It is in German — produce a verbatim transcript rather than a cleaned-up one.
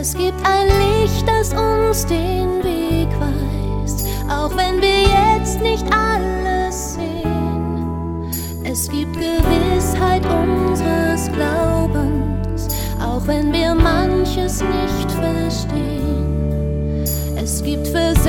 Es gibt ein Licht, das uns den Weg weist, auch wenn wir jetzt nicht alles sehen. Es gibt Gewissheit unseres Glaubens, auch wenn wir manches nicht verstehen. Es gibt Versicherung